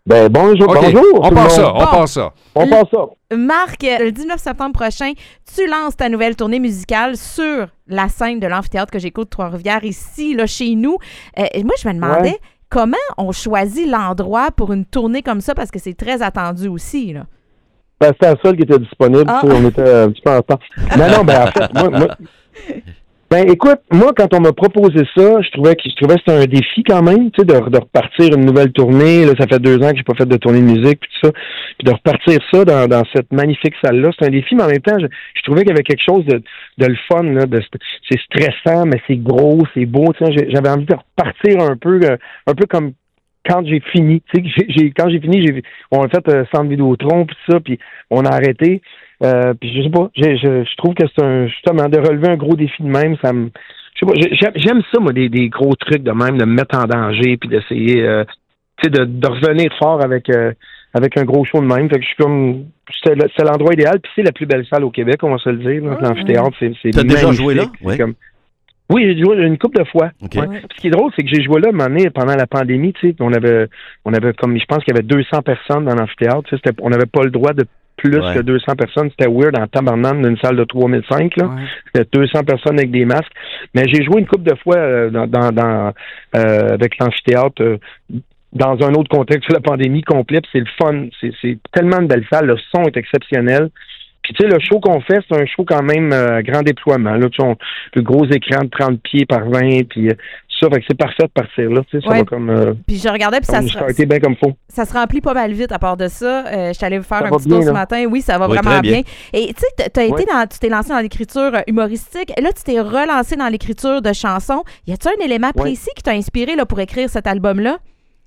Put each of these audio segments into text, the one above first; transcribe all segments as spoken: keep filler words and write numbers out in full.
Ben bonjour, okay. bonjour. On passe ça, on bon. passe ça. On passe ça. Marc, le dix-neuf septembre prochain, tu lances ta nouvelle tournée musicale sur la scène de l'amphithéâtre que j'écoute Trois-Rivières, ici, là, chez nous. Euh, et moi, je me demandais, ouais. comment on choisit l'endroit pour une tournée comme ça, parce que c'est très attendu aussi, là. Ben, c'était la seule qui était disponible. Ah. On était un petit peu en temps. Non, non, ben en fait, moi... moi... Ben écoute, moi quand on m'a proposé ça, je trouvais que je trouvais que c'était un défi quand même, tu sais, de, de repartir une nouvelle tournée. Là, ça fait deux ans que j'ai pas fait de tournée de musique puis tout ça, puis de repartir ça dans, dans cette magnifique salle-là, c'est un défi, mais en même temps, je, je trouvais qu'il y avait quelque chose de, de le fun là, de c'est stressant, mais c'est gros, c'est beau, tu sais, j'avais envie de repartir un peu, un peu comme quand j'ai fini, tu sais, j'ai, j'ai, quand j'ai fini, j'ai, on a fait euh, Centre Vidéotron puis ça, puis on a arrêté. Euh, puis je sais pas, j'ai, je, je trouve que c'est un justement de relever un gros défi de même, ça me, je sais pas, j'aime, j'aime ça moi des, des gros trucs de même, de me mettre en danger puis d'essayer, euh, tu sais, de, de revenir fort avec euh, avec un gros show de même. Fait que je suis comme, c'est, le, c'est l'endroit idéal puis c'est la plus belle salle au Québec, on va se le dire. Là, ah, l'amphithéâtre, c'est, c'est t'as déjà joué là, oui. Comme, oui, j'ai joué une couple de fois. Okay. Ouais. Ce qui est drôle, c'est que j'ai joué là, un moment donné, pendant la pandémie, tu sais, on avait, on avait comme, je pense qu'il y avait deux cents personnes dans l'amphithéâtre, tu sais, c'était, on n'avait pas le droit de plus ouais. que deux cents personnes. C'était weird en tabarnane d'une salle de trois mille cinq, là. Ouais. C'était deux cents personnes avec des masques. Mais j'ai joué une couple de fois euh, dans, dans, dans euh, avec l'amphithéâtre, euh, dans un autre contexte, la pandémie complète. C'est le fun. C'est, c'est tellement une belle salle. Le son est exceptionnel. Puis, tu sais, le show qu'on fait, c'est un show quand même euh, grand déploiement. Là, tu sais, on, le gros écran de trente pieds par vingt, puis euh, ça, fait que c'est parfait de partir là. Tu sais, ça ouais. va comme... Euh, puis je regardais, puis ça se... bien comme faut. Ça se remplit pas mal vite à part de ça. Euh, je suis allée faire ça un petit tour ce matin. Oui, ça va oui, vraiment bien. bien. Et tu sais, t'as ouais. été dans, tu t'es lancé dans l'écriture humoristique. Et là, tu t'es relancé dans l'écriture de chansons. Y a-t-il un élément ouais. précis qui t'a inspiré là, pour écrire cet album-là?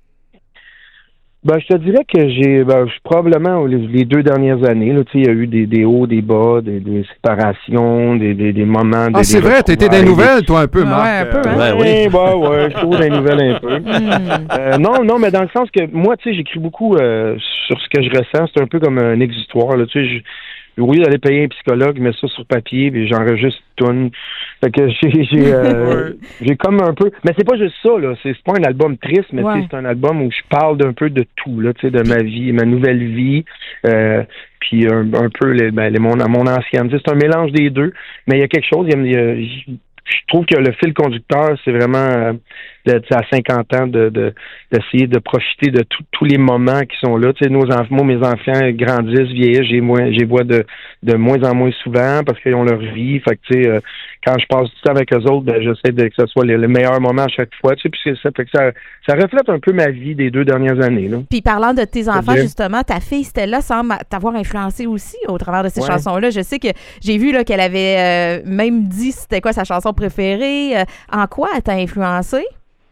Ben, je te dirais que j'ai, ben, probablement, les, les deux dernières années, là, tu sais, il y a eu des, des hauts, des bas, des, des séparations, des, des, des moments... Ah, des, c'est des vrai, t'étais des nouvelles, toi, un peu, Marc. Ouais, un peu, hein? Ouais, oui, bah, ouais, je trouve des nouvelles un peu. Mm. Euh, non, non, mais dans le sens que, moi, tu sais, j'écris beaucoup euh, sur ce que je ressens, c'est un peu comme un exutoire, là, tu sais, je... Oui, d'aller payer un psychologue, mettre ça sur papier, puis j'enregistre tout. Fait que j'ai j'ai, euh, j'ai comme un peu... Mais c'est pas juste ça, là. C'est, c'est pas un album triste, mais ouais. c'est un album où je parle d'un peu de tout, là, tu sais, de ma vie, ma nouvelle vie, euh, puis un, un peu les, ben, les, mon, mon ancienne. C'est un mélange des deux, mais il y a quelque chose, il y a... Il y a je trouve que le fil conducteur, c'est vraiment euh, de, à cinquante ans de, de d'essayer de profiter de tous les moments qui sont là. Tu sais, nos enfants, moi, mes enfants grandissent, vieillissent, j'ai moins, j'ai vois de, de moins en moins souvent parce qu'ils ont leur vie. Fait que tu sais, euh, quand je passe du temps avec eux autres, ben j'essaie de, que ce soit le, le meilleur moment à chaque fois. Tu sais, puis c'est ça, fait que ça, ça reflète un peu ma vie des deux dernières années. Là. Puis parlant de tes enfants, justement, ta fille Stella semble t'avoir influencé aussi au travers de ces ouais. chansons-là. Je sais que j'ai vu là qu'elle avait euh, même dit c'était quoi sa chanson préférée. Euh, en quoi elle t'a influencé?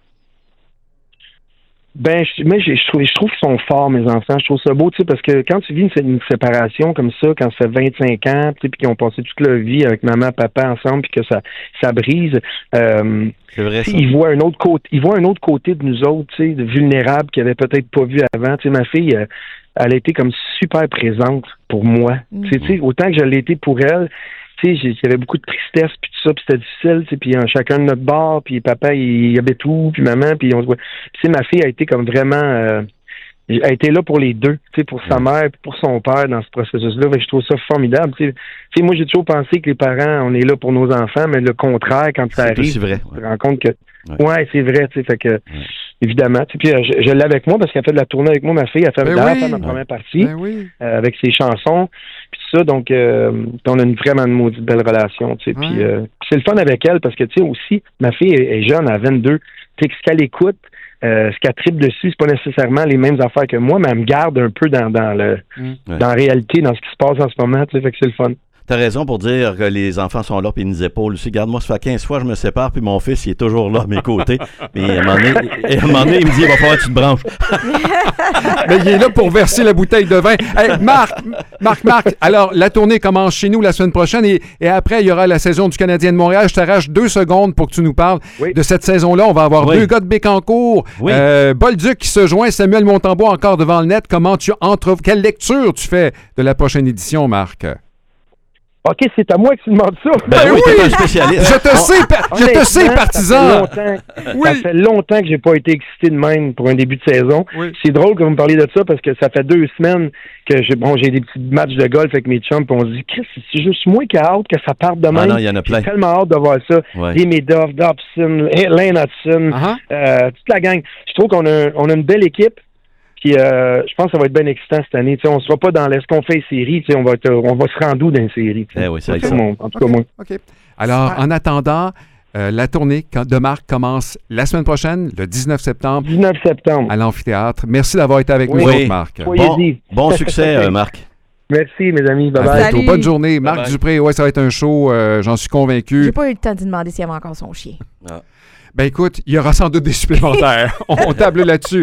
Ben, je, mais je, je, trouve, je trouve qu'ils sont forts, mes enfants. Je trouve ça beau, tu sais, parce que quand tu vis une, une séparation comme ça, quand ça fait vingt-cinq ans, tu sais, puis qu'ils ont passé toute leur vie avec maman, papa ensemble, puis que ça, ça brise, euh, c'est vrai, ça. Ils voient un autre côté, ils voient un autre côté de nous autres, tu sais, de vulnérables qu'ils n'avaient peut-être pas vu avant. Tu sais, ma fille, euh, elle a été comme super présente pour moi. Mm-hmm. Tu sais, autant que je l'ai été pour elle. Tu sais, il y avait beaucoup de tristesse, puis tout ça, puis c'était difficile, tu sais, puis chacun de notre bord, puis papa, il, il habite où, puis maman, puis on se voit. Tu sais, ma fille a été comme vraiment... Euh, elle a été là pour les deux, tu sais, pour sa mère et pour son père dans ce processus-là. Fait que je trouve ça formidable, tu sais. Tu sais, moi, j'ai toujours pensé que les parents, on est là pour nos enfants, mais le contraire, quand ça c'est arrive, vrai, ouais. tu te rends compte que... Ouais, ouais c'est vrai, tu sais, fait que... Ouais. Évidemment. Tu sais, puis je, je l'ai avec moi parce qu'elle a fait de la tournée avec moi, ma fille. Elle a fait, ben oui. fait ma première partie ben oui. euh, avec ses chansons. Puis tout ça, donc euh, on a une vraiment une maudite belle relation. Tu sais, ouais. Puis euh, c'est le fun avec elle parce que tu sais aussi, ma fille est, est jeune, à vingt-deux. Tu sais, ce qu'elle écoute, euh, ce qu'elle tripe dessus, c'est pas nécessairement les mêmes affaires que moi, mais elle me garde un peu dans, dans le mmh. dans la réalité, dans ce qui se passe en ce moment. Tu sais, fait que c'est le fun. T'as raison pour dire que les enfants sont là puis ils nous épaulent aussi. Regarde, moi, ça fait quinze fois que je me sépare puis mon fils, il est toujours là à mes côtés. Puis à un moment donné, à un moment donné il me dit, il va falloir que tu te branches. Mais il est là pour verser la bouteille de vin. Hey, Marc, Marc, Marc, alors la tournée commence chez nous la semaine prochaine et, et après, il y aura la saison du Canadien de Montréal. Je t'arrache deux secondes pour que tu nous parles oui. de cette saison-là. On va avoir oui. deux gars de Bécancour. Oui. Euh, Bolduc qui se joint, Samuel Montembois encore devant le net. Comment tu entre... Quelle lecture tu fais de la prochaine édition, Marc? OK, c'est à moi que tu demandes ça. Ben, ben oui, t'es un spécialiste. Je te sais, je te sais, partisan. Ça fait longtemps, oui. ça fait longtemps que j'ai pas été excité de même pour un début de saison. Oui. C'est drôle que vous me parliez de ça parce que ça fait deux semaines que j'ai bon, j'ai des petits matchs de golf avec mes chums, puis on se dit, Chris, c'est juste moi qui a hâte que ça parte de même. Ah non, il y en a plein. J'ai tellement hâte de voir ça. Ouais. Les Madoff, Dobson, Lane Hudson, uh-huh. euh, toute la gang. Je trouve qu'on a, on a une belle équipe. Puis euh, je pense que ça va être bien excitant cette année. T'sais, on ne sera pas dans ce qu'on fait les séries. On va, être, on va se rendre où dans les séries. Eh oui, c'est ça. Mon, en tout okay. cas, moi. OK. Alors, en attendant, euh, la tournée de Marc commence la semaine prochaine, le dix-neuf septembre. dix-neuf septembre. À l'amphithéâtre. Merci d'avoir été avec oui. nous oui. autres, Marc. Bon, bon succès, euh, Marc. Merci, mes amis. Bye-bye. Bonne journée. Marc Bye-bye. Dupré, ouais, ça va être un show. Euh, j'en suis convaincu. J'ai pas eu le temps de demander s'il y avait encore son chien. Ah. Ben écoute, il y aura sans doute des supplémentaires. On table là-dessus.